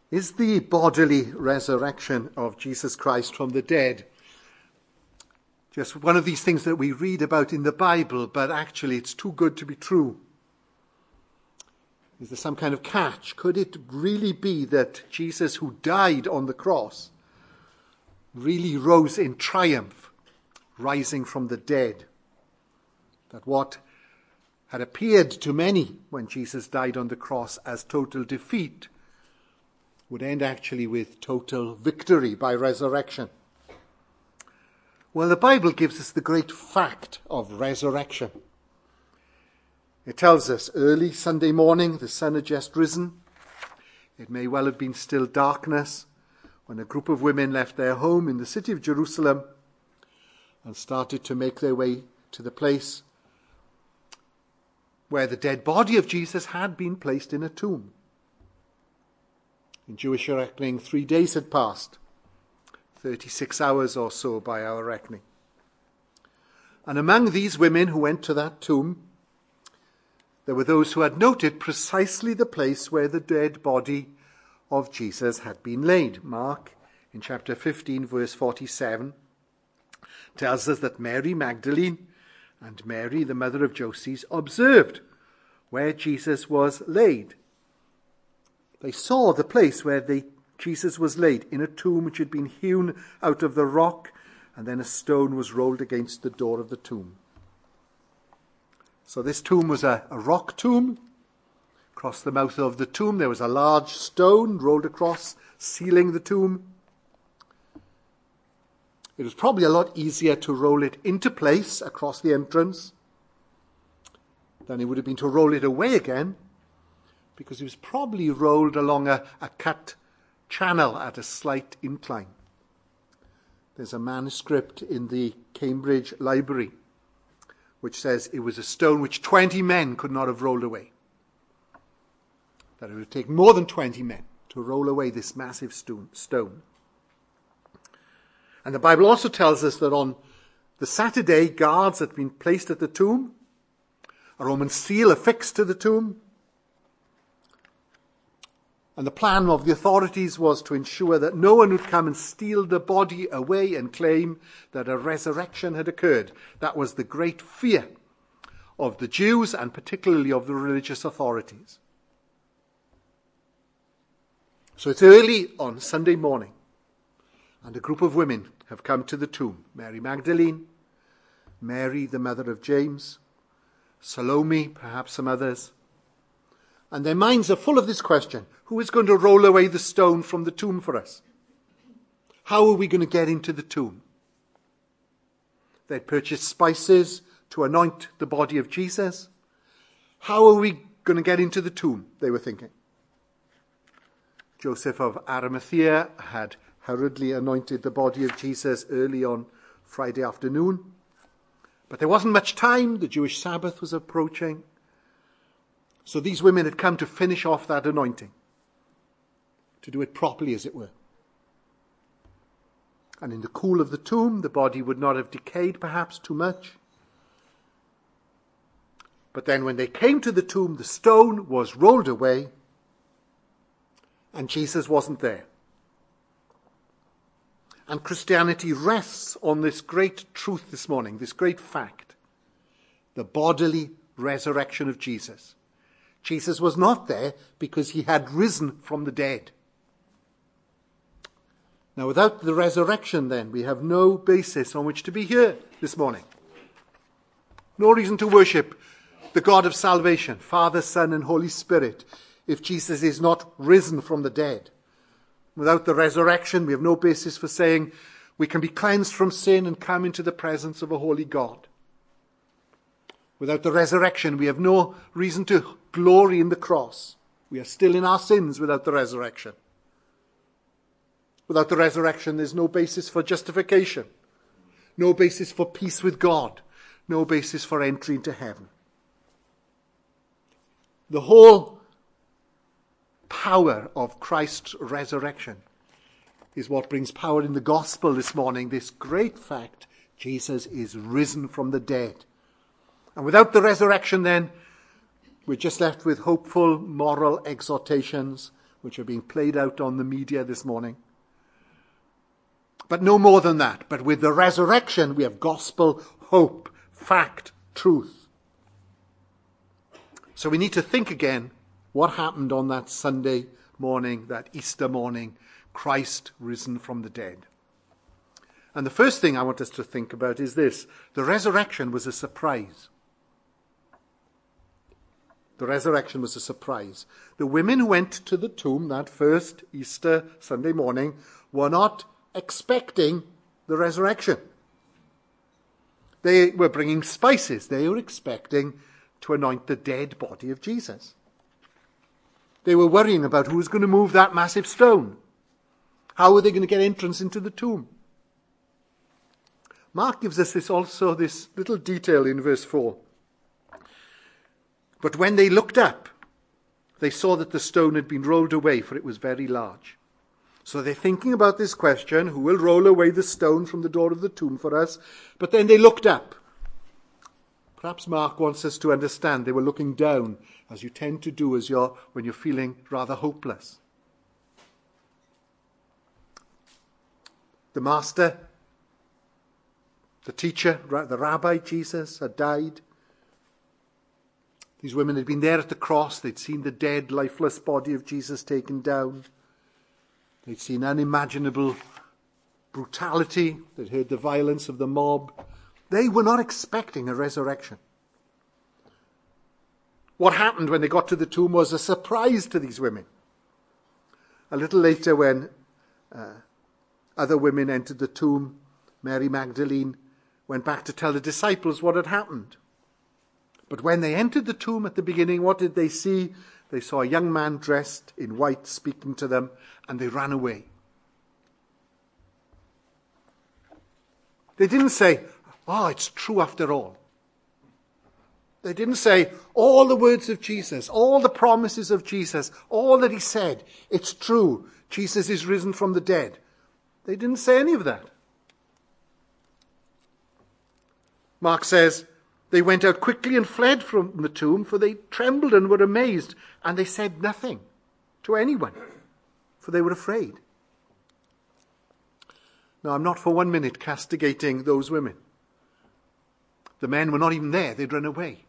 is the bodily resurrection of Jesus Christ from the dead just one of these things that we read about in the Bible, but actually it's too good to be true? Is there some kind of catch? Could it really be that Jesus, who died on the cross, really rose in triumph, rising from the dead? That what had appeared to many when Jesus died on the cross as total defeat would end actually with total victory by resurrection. Well, the Bible gives us the great fact of resurrection. It tells us early Sunday morning, the sun had just risen. It may well have been still darkness when a group of women left their home in the city of Jerusalem and started to make their way to the place where the dead body of Jesus had been placed in a tomb. In Jewish reckoning, 3 days had passed, 36 hours or so by our reckoning. And among these women who went to that tomb, there were those who had noted precisely the place where the dead body of Jesus had been laid. Mark, in chapter 15, verse 47, tells us that Mary Magdalene and Mary, the mother of Joses, observed where Jesus was laid. They saw the place where Jesus was laid, in a tomb which had been hewn out of the rock, and then a stone was rolled against the door of the tomb. So this tomb was a rock tomb. Across the mouth of the tomb there was a large stone rolled across, sealing the tomb. It was probably a lot easier to roll it into place across the entrance than it would have been to roll it away again, because it was probably rolled along a cut channel at a slight incline. There's a manuscript in the Cambridge Library which says it was a stone which 20 men could not have rolled away. That it would take more than 20 men to roll away this massive stone. And the Bible also tells us that on the Saturday, guards had been placed at the tomb, a Roman seal affixed to the tomb. And the plan of the authorities was to ensure that no one would come and steal the body away and claim that a resurrection had occurred. That was the great fear of the Jews and particularly of the religious authorities. So it's early on Sunday morning, and a group of women have come to the tomb. Mary Magdalene, Mary, the mother of James, Salome, perhaps some others. And their minds are full of this question: who is going to roll away the stone from the tomb for us? How are we going to get into the tomb? They'd purchased spices to anoint the body of Jesus. How are we going to get into the tomb, they were thinking. Joseph of Arimathea had hurriedly anointed the body of Jesus early on Friday afternoon. But there wasn't much time. The Jewish Sabbath was approaching. So these women had come to finish off that anointing, to do it properly, as it were. And in the cool of the tomb, the body would not have decayed perhaps too much. But then when they came to the tomb, the stone was rolled away and Jesus wasn't there. And Christianity rests on this great truth this morning, this great fact: the bodily resurrection of Jesus. Jesus was not there because he had risen from the dead. Now, without the resurrection, then, we have no basis on which to be here this morning. No reason to worship the God of salvation, Father, Son, and Holy Spirit, if Jesus is not risen from the dead. Without the resurrection, we have no basis for saying we can be cleansed from sin and come into the presence of a holy God. Without the resurrection, we have no reason to glory in the cross. We are still in our sins without the resurrection. Without the resurrection, there's no basis for justification, no basis for peace with God, no basis for entry into heaven. The whole power of Christ's resurrection is what brings power in the gospel this morning, this great fact: Jesus is risen from the dead. And without the resurrection, then, we're just left with hopeful moral exhortations which are being played out on the media this morning. But no more than that. But with the resurrection, we have gospel, hope, fact, truth. So we need to think again what happened on that Sunday morning, that Easter morning, Christ risen from the dead. And the first thing I want us to think about is this. The resurrection was a surprise. The resurrection was a surprise. The women who went to the tomb that first Easter Sunday morning were not expecting the resurrection. They were bringing spices. They were expecting to anoint the dead body of Jesus. They were worrying about who was going to move that massive stone. How were they going to get entrance into the tomb? Mark gives us this little detail in verse 4. But when they looked up, they saw that the stone had been rolled away, for it was very large. So they're thinking about this question, who will roll away the stone from the door of the tomb for us? But then they looked up. Perhaps Mark wants us to understand they were looking down, as you tend to do when you're feeling rather hopeless. The master, the teacher, the rabbi Jesus had died. These women had been there at the cross. They'd seen the dead, lifeless body of Jesus taken down. They'd seen unimaginable brutality. They'd heard the violence of the mob. They were not expecting a resurrection. What happened when they got to the tomb was a surprise to these women. A little later, when other women entered the tomb, Mary Magdalene went back to tell the disciples what had happened. But when they entered the tomb at the beginning, what did they see? They saw a young man dressed in white speaking to them, and they ran away. They didn't say, it's true after all. They didn't say, all the words of Jesus, all the promises of Jesus, all that he said, it's true. Jesus is risen from the dead. They didn't say any of that. Mark says, they went out quickly and fled from the tomb, for they trembled and were amazed, and they said nothing to anyone, for they were afraid. Now, I'm not for 1 minute castigating those women. The men were not even there. They'd run away.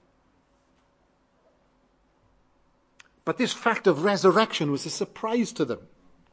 But this fact of resurrection was a surprise to them.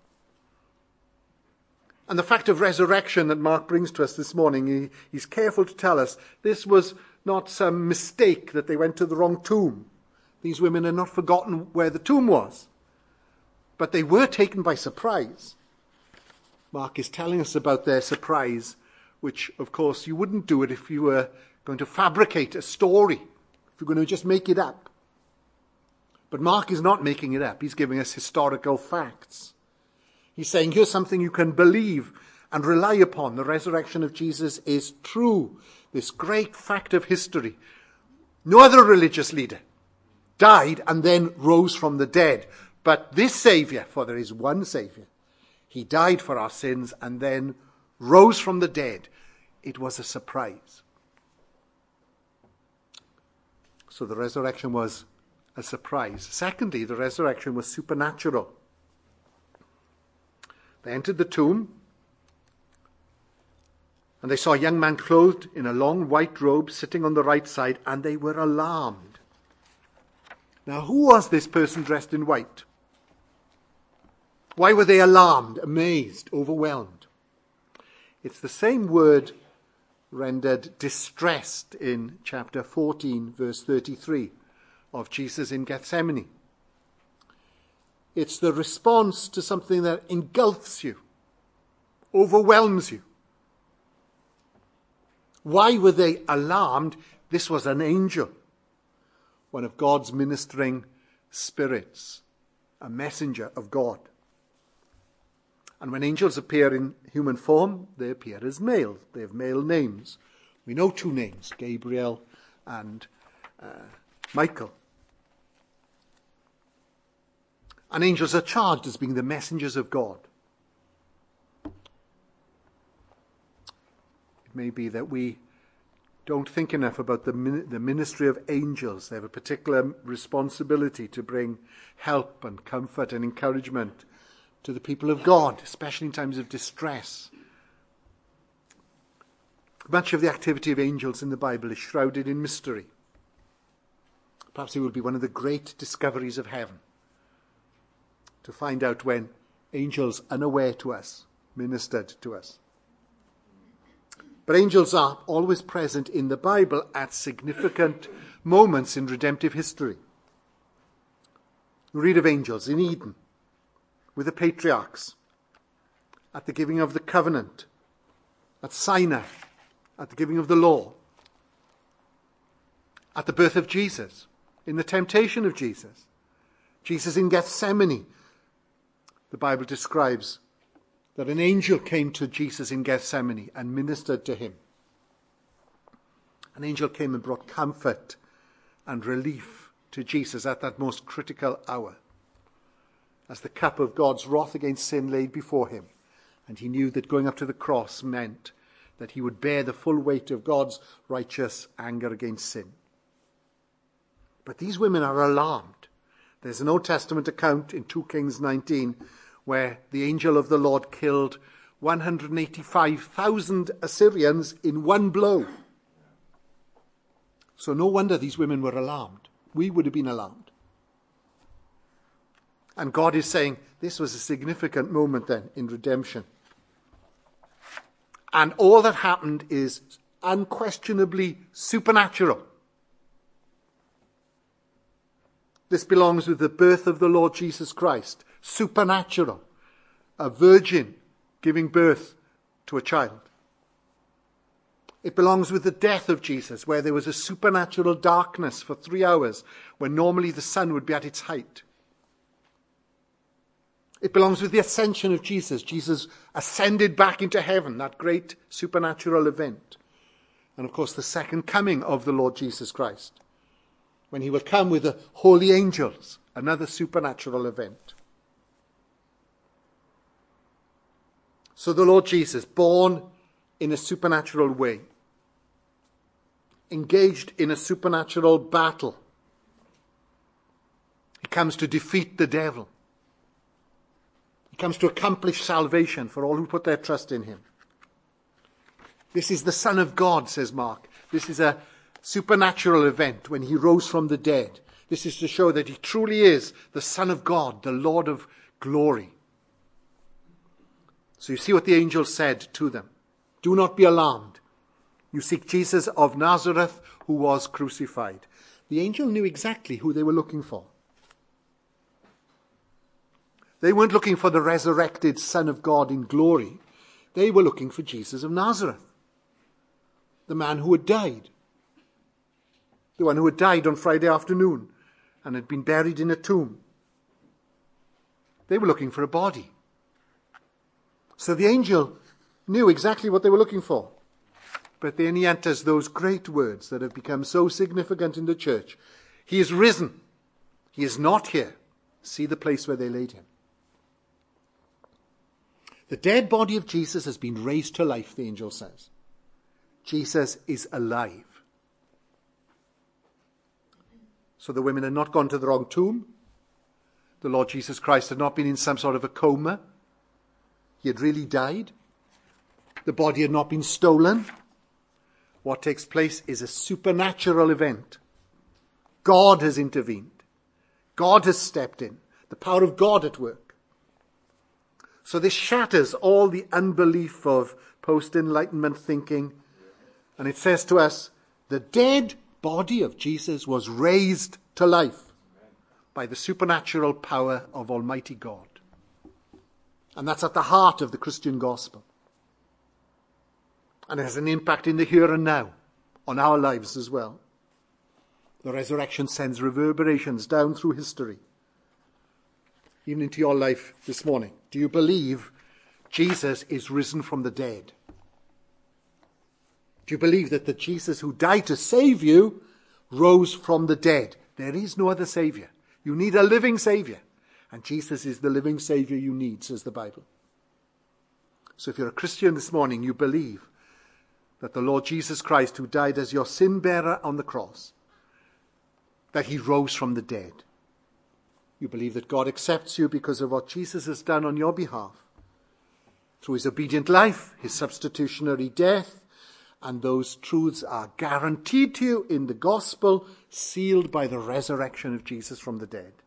And the fact of resurrection that Mark brings to us this morning, he's careful to tell us this was not some mistake that they went to the wrong tomb. These women had not forgotten where the tomb was. But they were taken by surprise. Mark is telling us about their surprise, which, of course, you wouldn't do it if you were going to fabricate a story, if you're going to just make it up. But Mark is not making it up. He's giving us historical facts. He's saying, here's something you can believe and rely upon. The resurrection of Jesus is true. This great fact of history. No other religious leader died and then rose from the dead. But this Saviour, for there is one Saviour, he died for our sins and then rose from the dead. It was a surprise. So the resurrection was a surprise. Secondly, the resurrection was supernatural. They entered the tomb, and they saw a young man clothed in a long white robe sitting on the right side, and they were alarmed. Now, who was this person dressed in white? Why were they alarmed, amazed, overwhelmed? It's the same word rendered distressed in chapter 14, verse 33 of Jesus in Gethsemane. It's the response to something that engulfs you, overwhelms you. Why were they alarmed? This was an angel, one of God's ministering spirits, a messenger of God. And when angels appear in human form, they appear as male. They have male names. We know two names, Gabriel and Michael. And angels are charged as being the messengers of God. It may be that we don't think enough about the ministry of angels. They have a particular responsibility to bring help and comfort and encouragement to the people of God, especially in times of distress. Much of the activity of angels in the Bible is shrouded in mystery. Perhaps it will be one of the great discoveries of heaven to find out when angels unaware to us ministered to us. But angels are always present in the Bible at significant moments in redemptive history. We read of angels in Eden, with the patriarchs, at the giving of the covenant, at Sinai, at the giving of the law, at the birth of Jesus, in the temptation of Jesus, Jesus in Gethsemane. The Bible describes that an angel came to Jesus in Gethsemane and ministered to him. An angel came and brought comfort and relief to Jesus at that most critical hour, as the cup of God's wrath against sin laid before him, and he knew that going up to the cross meant that he would bear the full weight of God's righteous anger against sin. But these women are alarmed. There's an Old Testament account in 2 Kings 19 where the angel of the Lord killed 185,000 Assyrians in one blow. So no wonder these women were alarmed. We would have been alarmed. And God is saying this was a significant moment then in redemption. And all that happened is unquestionably supernatural. This belongs with the birth of the Lord Jesus Christ. Supernatural. A virgin giving birth to a child. It belongs with the death of Jesus, where there was a supernatural darkness for 3 hours, when normally the sun would be at its height. It belongs with the ascension of Jesus. Jesus ascended back into heaven, that great supernatural event. And of course, the second coming of the Lord Jesus Christ, when he will come with the holy angels, another supernatural event. So the Lord Jesus, born in a supernatural way, engaged in a supernatural battle. He comes to defeat the devil. He comes to accomplish salvation for all who put their trust in him. This is the Son of God, says Mark. This is a supernatural event when he rose from the dead. This is to show that he truly is the Son of God, the Lord of glory. So you see what the angel said to them. Do not be alarmed. You seek Jesus of Nazareth, who was crucified. The angel knew exactly who they were looking for. They weren't looking for the resurrected Son of God in glory. They were looking for Jesus of Nazareth, the man who had died. The one who had died on Friday afternoon and had been buried in a tomb. They were looking for a body. So the angel knew exactly what they were looking for. But then he enters those great words that have become so significant in the church. He is risen. He is not here. See the place where they laid him. The dead body of Jesus has been raised to life, the angel says. Jesus is alive. So the women had not gone to the wrong tomb. The Lord Jesus Christ had not been in some sort of a coma. He had really died. The body had not been stolen. What takes place is a supernatural event. God has intervened. God has stepped in. The power of God at work. So this shatters all the unbelief of post-Enlightenment thinking. And it says to us, the dead body of Jesus was raised to life by the supernatural power of Almighty God. And that's at the heart of the Christian gospel. And it has an impact in the here and now, on our lives as well. The resurrection sends reverberations down through history, even into your life this morning. Do you believe Jesus is risen from the dead? Do you believe that the Jesus who died to save you rose from the dead? There is no other Saviour. You need a living Saviour. And Jesus is the living Saviour you need, says the Bible. So if you're a Christian this morning, you believe that the Lord Jesus Christ, who died as your sin bearer on the cross, that he rose from the dead. You believe that God accepts you because of what Jesus has done on your behalf, through his obedient life, his substitutionary death, and those truths are guaranteed to you in the gospel, sealed by the resurrection of Jesus from the dead.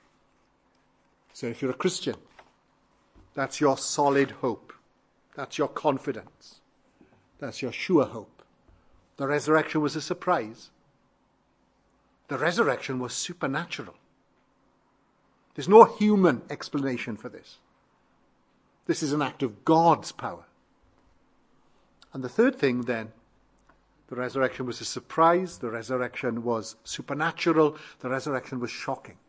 So if you're a Christian, that's your solid hope. That's your confidence. That's your sure hope. The resurrection was a surprise. The resurrection was supernatural. There's no human explanation for this. This is an act of God's power. And the third thing then, the resurrection was a surprise, the resurrection was supernatural, the resurrection was shocking.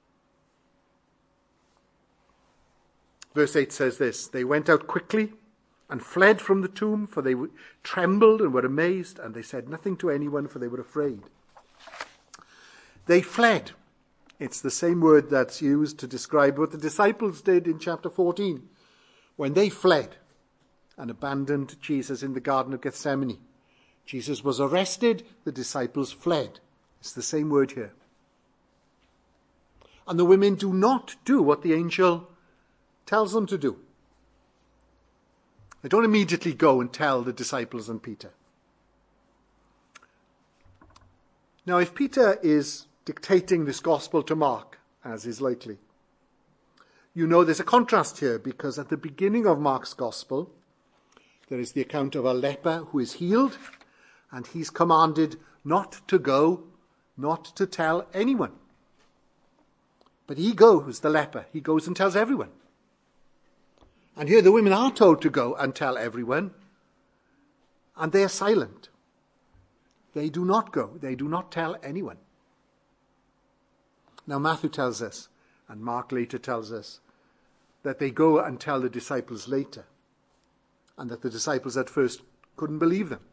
Verse 8 says this, they went out quickly and fled from the tomb, for they trembled and were amazed, and they said nothing to anyone, for they were afraid. They fled. It's the same word that's used to describe what the disciples did in chapter 14, when they fled and abandoned Jesus in the Garden of Gethsemane. Jesus was arrested, the disciples fled. It's the same word here. And the women do not do what the angel tells them to do. They don't immediately go and tell the disciples and Peter. Now, if Peter is dictating this gospel to Mark, as is likely, you know there's a contrast here, because at the beginning of Mark's gospel, there is the account of a leper who is healed, and he's commanded not to go, not to tell anyone. But he goes, the leper, he goes and tells everyone. And here the women are told to go and tell everyone, and they are silent. They do not go, they do not tell anyone. Now Matthew tells us, and Mark later tells us, that they go and tell the disciples later, and that the disciples at first couldn't believe them.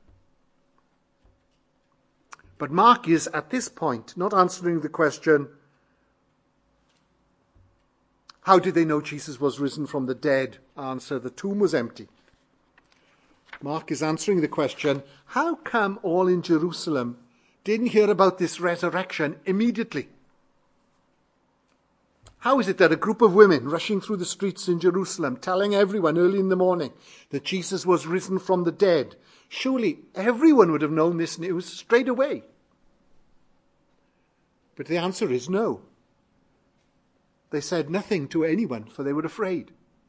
But Mark is at this point not answering the question, how did they know Jesus was risen from the dead? Answer, the tomb was empty. Mark is answering the question, how come all in Jerusalem didn't hear about this resurrection immediately? How is it that a group of women rushing through the streets in Jerusalem, telling everyone early in the morning that Jesus was risen from the dead, surely everyone would have known this news straight away? But the answer is no. They said nothing to anyone, for they were afraid.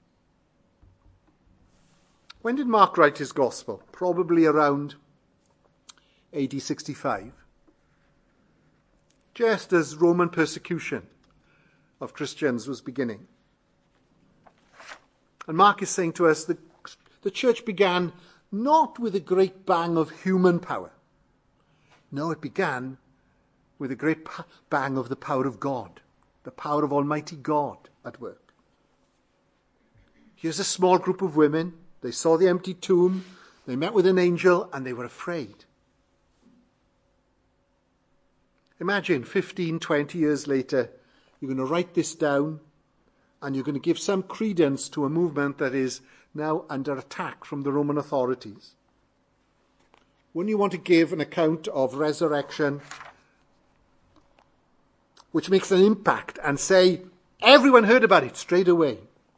When did Mark write his gospel? Probably around AD 65. Just as Roman persecution of Christians was beginning. And Mark is saying to us that the church began not with a great bang of human power. No, it began with a great bang of the power of God, the power of Almighty God at work. Here's a small group of women. They saw the empty tomb. They met with an angel and they were afraid. Imagine 15, 20 years later, you're going to write this down and you're going to give some credence to a movement that is now under attack from the Roman authorities. Wouldn't you want to give an account of resurrection which makes an impact and say, everyone heard about it straight away?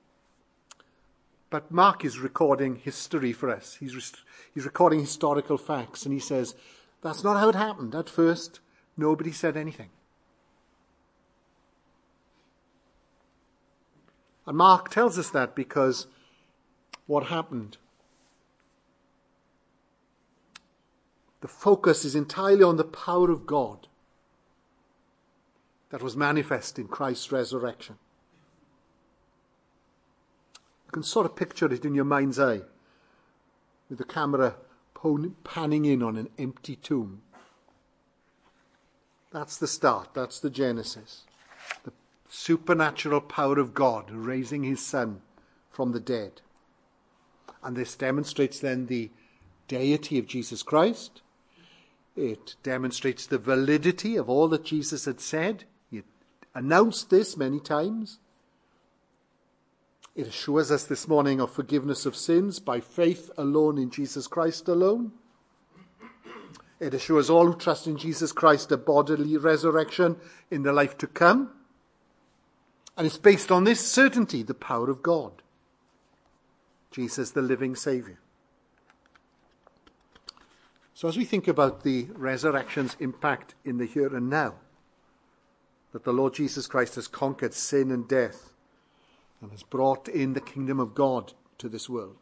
But Mark is recording history for us. He's recording historical facts, and he says, that's not how it happened. At first, nobody said anything. And Mark tells us that because what happened? The focus is entirely on the power of God that was manifest in Christ's resurrection. You can sort of picture it in your mind's eye with the camera panning in on an empty tomb. That's the start. That's the genesis. The supernatural power of God raising his Son from the dead. And this demonstrates then the deity of Jesus Christ. It demonstrates the validity of all that Jesus had said. He announced this many times. It assures us this morning of forgiveness of sins by faith alone in Jesus Christ alone. It assures all who trust in Jesus Christ a bodily resurrection in the life to come. And it's based on this certainty, the power of God. Jesus, the living Saviour. So as we think about the resurrection's impact in the here and now, that the Lord Jesus Christ has conquered sin and death and has brought in the kingdom of God to this world.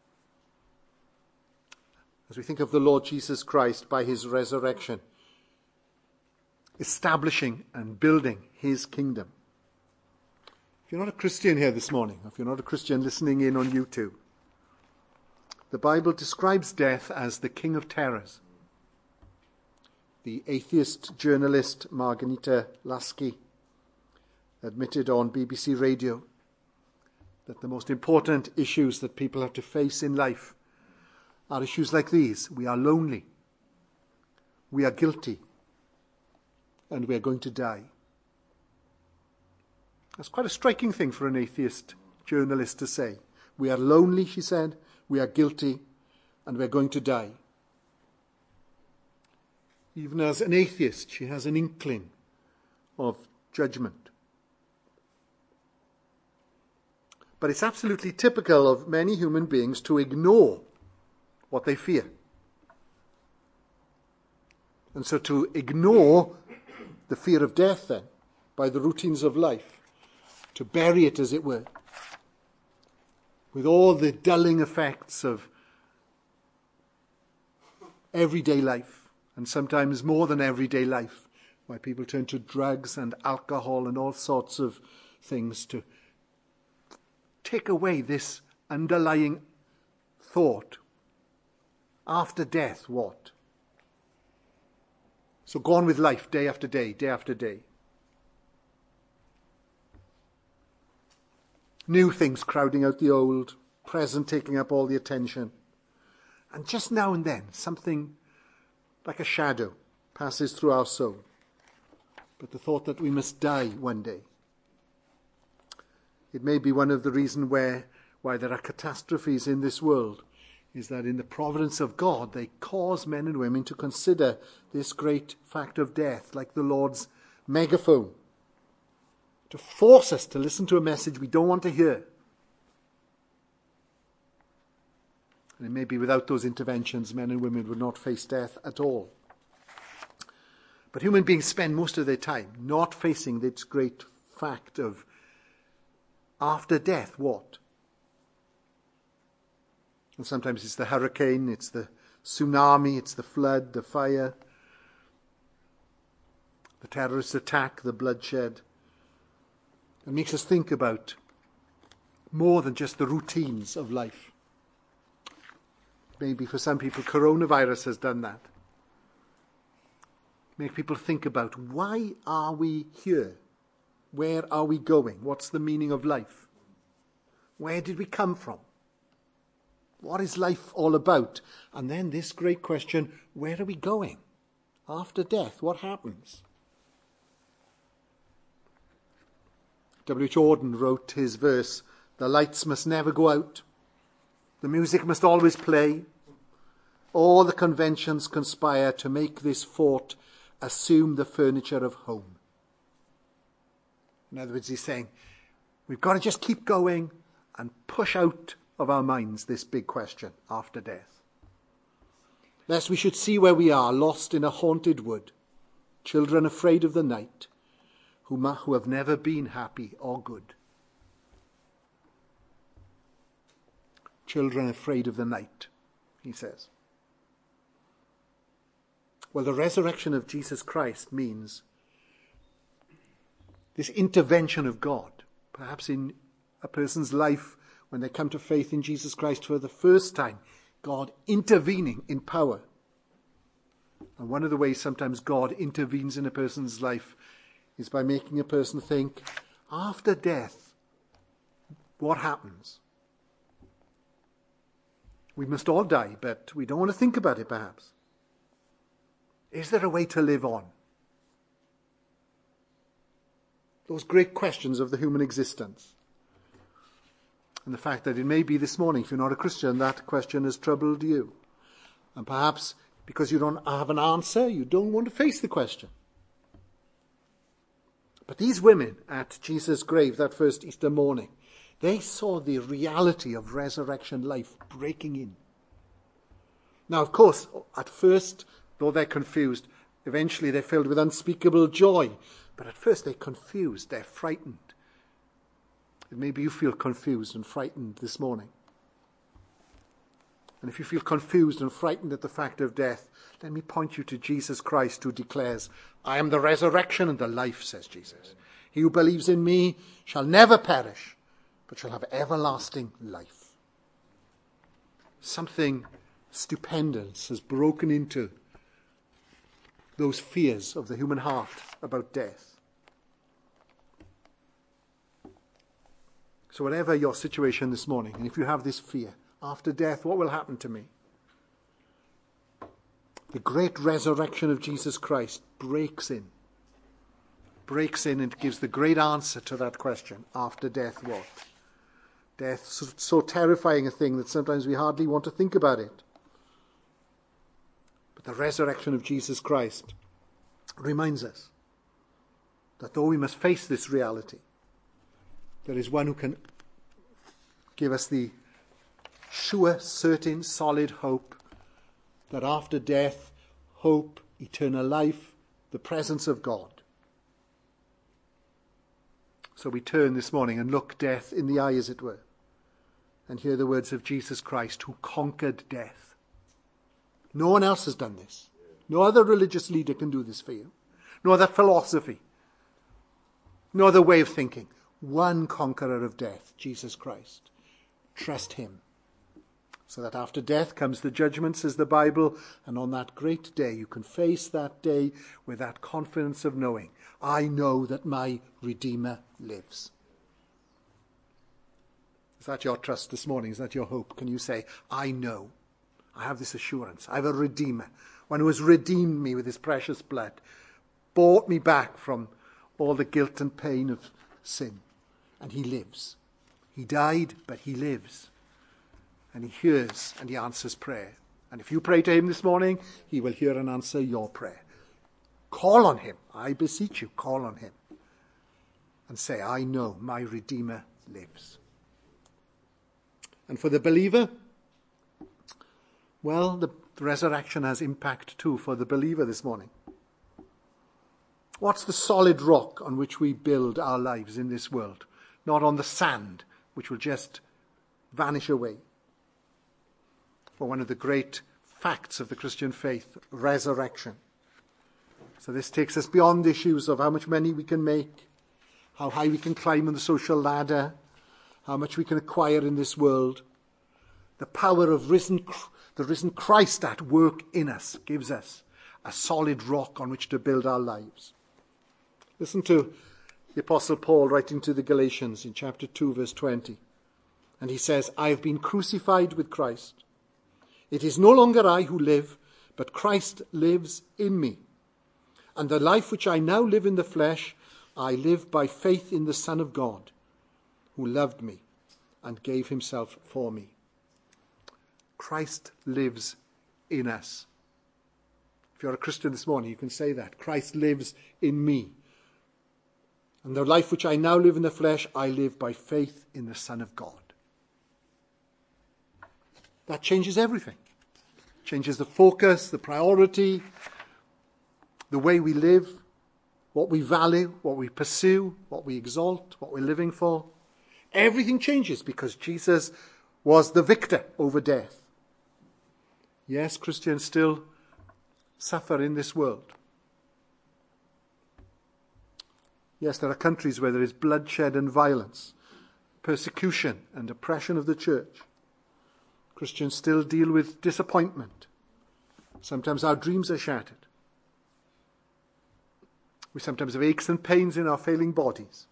As we think of the Lord Jesus Christ by his resurrection, establishing and building his kingdom. If you're not a Christian here this morning, if you're not a Christian listening in on YouTube, the Bible describes death as the king of terrors. The atheist journalist Margarita Lasky admitted on BBC Radio that the most important issues that people have to face in life are issues like these. We are lonely, we are guilty, and we are going to die. That's quite a striking thing for an atheist journalist to say. We are lonely, she said, we are guilty, and we are going to die. Even as an atheist, she has an inkling of judgment. But it's absolutely typical of many human beings to ignore what they fear. And so to ignore the fear of death then, by the routines of life, to bury it as it were, with all the dulling effects of everyday life, and sometimes more than everyday life, why people turn to drugs and alcohol and all sorts of things to take away this underlying thought. After death, what? So go on with life day after day, day after day. New things crowding out the old, present taking up all the attention. And just now and then, something like a shadow passes through our soul. But the thought that we must die one day. It may be one of the reasons why there are catastrophes in this world, is that in the providence of God, they cause men and women to consider this great fact of death, like the Lord's megaphone, to force us to listen to a message we don't want to hear. And it may be without those interventions, men and women would not face death at all. But human beings spend most of their time not facing this great fact of after death, what? And sometimes it's the hurricane, it's the tsunami, it's the flood, the fire, the terrorist attack, the bloodshed. It makes us think about more than just the routines of life. Maybe for some people, coronavirus has done that. Make people think about, why are we here? Where are we going? What's the meaning of life? Where did we come from? What is life all about? And then this great question, where are we going? After death, what happens? W.H. Auden wrote his verse, "The lights must never go out. The music must always play. All the conventions conspire to make this fort assume the furniture of home." In other words, he's saying, we've got to just keep going and push out of our minds this big question after death. Lest we should see where we are, lost in a haunted wood, children afraid of the night, who have never been happy or good. Children afraid of the night, he says. Well, the resurrection of Jesus Christ means this intervention of God, perhaps in a person's life when they come to faith in Jesus Christ for the first time, God intervening in power. And one of the ways sometimes God intervenes in a person's life is by making a person think, after death, what happens? We must all die, but we don't want to think about it perhaps. Is there a way to live on? Those great questions of the human existence. And the fact that it may be this morning, if you're not a Christian, that question has troubled you. And perhaps because you don't have an answer, you don't want to face the question. But these women at Jesus' grave that first Easter morning, they saw the reality of resurrection life breaking in. Now, of course, at first, though they're confused, eventually they're filled with unspeakable joy. But at first they're confused, they're frightened. And maybe you feel confused and frightened this morning. And if you feel confused and frightened at the fact of death, let me point you to Jesus Christ, who declares, I am the resurrection and the life, says Jesus. He who believes in me shall never perish, but shall have everlasting life. Something stupendous has broken into those fears of the human heart about death. So whatever your situation this morning, and if you have this fear, after death, what will happen to me? The great resurrection of Jesus Christ breaks in and gives the great answer to that question. After death, what? Death, so terrifying a thing that sometimes we hardly want to think about it. But the resurrection of Jesus Christ reminds us that though we must face this reality, there is one who can give us the sure, certain, solid hope that after death, hope, eternal life, the presence of God. So we turn this morning and look death in the eye, as it were, and hear the words of Jesus Christ, who conquered death. No one else has done this. No other religious leader can do this for you. No other philosophy. No other way of thinking. One conqueror of death, Jesus Christ. Trust him. So that after death comes the judgment, says the Bible, and on that great day you can face that day with that confidence of knowing, I know that my Redeemer lives. Is that your trust this morning? Is that your hope? Can you say, I know, I have this assurance, I have a Redeemer, one who has redeemed me with his precious blood, bought me back from all the guilt and pain of sin, and he lives. He died, but he lives. And he hears and he answers prayer. And if you pray to him this morning, he will hear and answer your prayer. Call on him. I beseech you, call on him. And say, I know my Redeemer lives. And for the believer, well, the resurrection has impact too for the believer this morning. What's the solid rock on which we build our lives in this world? Not on the sand, which will just vanish away. For one of the great facts of the Christian faith, resurrection. So this takes us beyond issues of how much money we can make, how high we can climb on the social ladder, how much we can acquire in this world. The power of the risen Christ at work in us gives us a solid rock on which to build our lives. Listen to the Apostle Paul writing to the Galatians in chapter 2, verse 20. And he says, I have been crucified with Christ. It is no longer I who live, but Christ lives in me. And the life which I now live in the flesh, I live by faith in the Son of God, who loved me and gave himself for me. Christ lives in us. If you're a Christian this morning, you can say that. Christ lives in me. And the life which I now live in the flesh, I live by faith in the Son of God. That changes everything. Changes the focus, the priority, the way we live, what we value, what we pursue, what we exalt, what we're living for. Everything changes because Jesus was the victor over death. Yes, Christians still suffer in this world. Yes, there are countries where there is bloodshed and violence, persecution and oppression of the church. Christians still deal with disappointment. Sometimes our dreams are shattered. We sometimes have aches and pains in our failing bodies.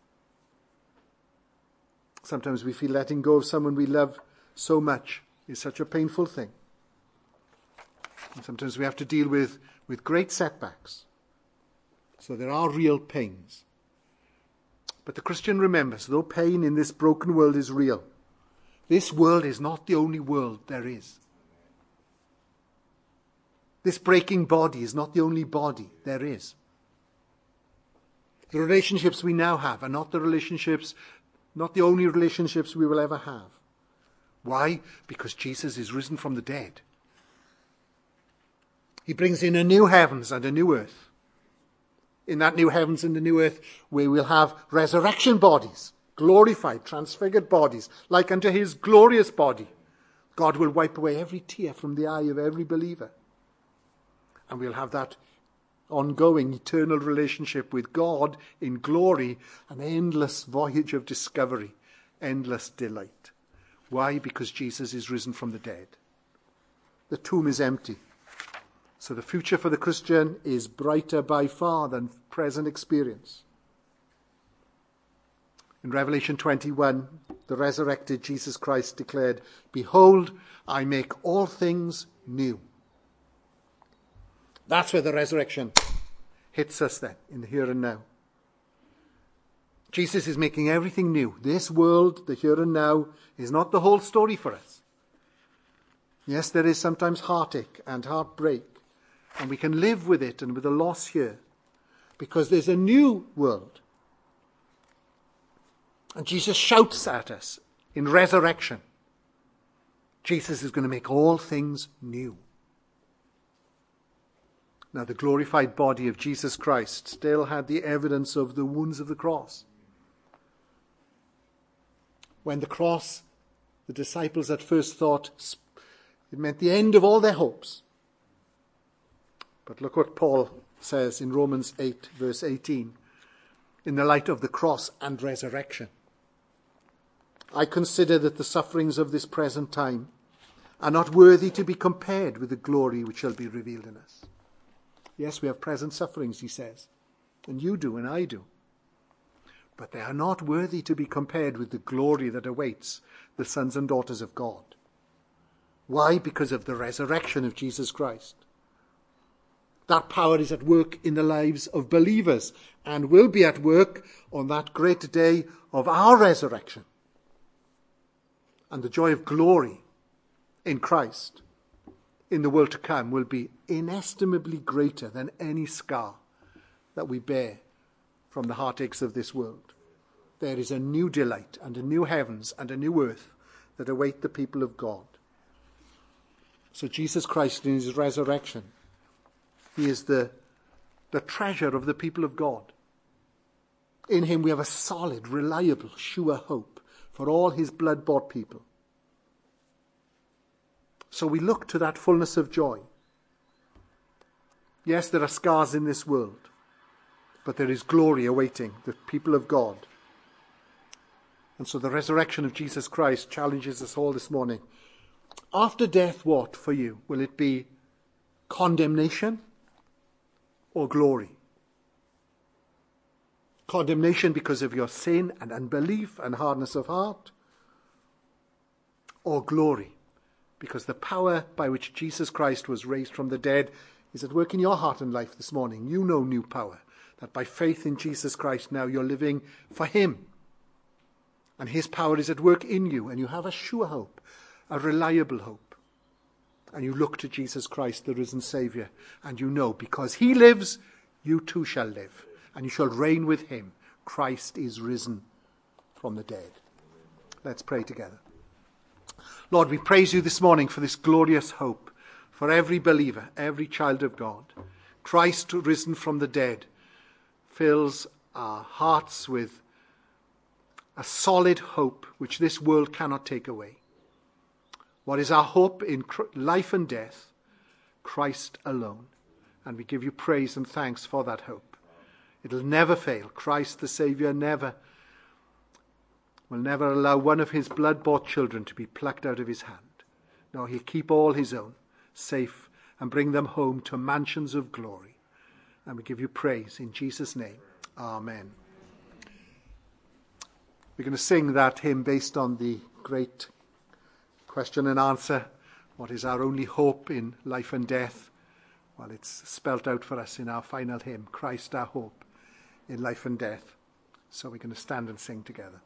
Sometimes we feel letting go of someone we love so much is such a painful thing. And sometimes we have to deal with great setbacks. So there are real pains. But the Christian remembers, though pain in this broken world is real, this world is not the only world there is. This breaking body is not the only body there is. The relationships we now have are not the only relationships we will ever have. Why? Because Jesus is risen from the dead. He brings in a new heavens and a new earth. In that new heavens and the new earth, we will have resurrection bodies, glorified, transfigured bodies, like unto his glorious body. God will wipe away every tear from the eye of every believer. And we'll have that ongoing eternal relationship with God in glory, an endless voyage of discovery, endless delight. Why? Because Jesus is risen from the dead. The tomb is empty. So the future for the Christian is brighter by far than present experience. In Revelation 21, the resurrected Jesus Christ declared, "Behold, I make all things new." That's where the resurrection hits us then, in the here and now. Jesus is making everything new. This world, the here and now, is not the whole story for us. Yes, there is sometimes heartache and heartbreak, and we can live with it and with the loss here, because there's a new world. And Jesus shouts at us in resurrection. Jesus is going to make all things new. Now, the glorified body of Jesus Christ still had the evidence of the wounds of the cross. When the cross, the disciples at first thought it meant the end of all their hopes. But look what Paul says in Romans 8, verse 18, in the light of the cross and resurrection. "I consider that the sufferings of this present time are not worthy to be compared with the glory which shall be revealed in us." Yes, we have present sufferings, he says, and you do and I do. But they are not worthy to be compared with the glory that awaits the sons and daughters of God. Why? Because of the resurrection of Jesus Christ. That power is at work in the lives of believers and will be at work on that great day of our resurrection. And the joy of glory in Christ in the world to come will be inestimably greater than any scar that we bear from the heartaches of this world. There is a new delight and a new heavens and a new earth that await the people of God. So Jesus Christ in his resurrection, he is the treasure of the people of God. In him we have a solid, reliable, sure hope for all his blood-bought people. So we look to that fullness of joy. Yes, there are scars in this world, but there is glory awaiting the people of God. And so the resurrection of Jesus Christ challenges us all this morning. After death, what for you? Will it be condemnation or glory? Condemnation because of your sin and unbelief and hardness of heart? Or glory because the power by which Jesus Christ was raised from the dead is at work in your heart and life this morning? You know new power, that by faith in Jesus Christ now you're living for him. And his power is at work in you, and you have a sure hope, a reliable hope. And you look to Jesus Christ, the risen Saviour, and you know because he lives, you too shall live, and you shall reign with him. Christ is risen from the dead. Let's pray together. Lord, we praise you this morning for this glorious hope for every believer, every child of God. Christ risen from the dead fills our hearts with a solid hope which this world cannot take away. What is our hope in life and death? Christ alone. And we give you praise and thanks for that hope. It'll never fail. Christ the Saviour will never allow one of his blood-bought children to be plucked out of his hand. No, he'll keep all his own safe and bring them home to mansions of glory. And we give you praise in Jesus' name. Amen. We're going to sing that hymn based on the great question and answer. What is our only hope in life and death? Well, it's spelt out for us in our final hymn, Christ our hope in life and death. So we're going to stand and sing together.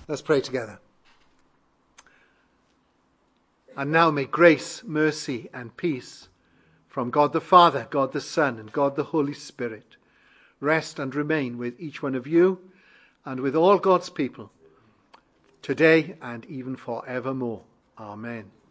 Let's pray together. And now may grace, mercy, and peace from God the Father, God the Son, and God the Holy Spirit rest and remain with each one of you and with all God's people, today and even forevermore. Amen.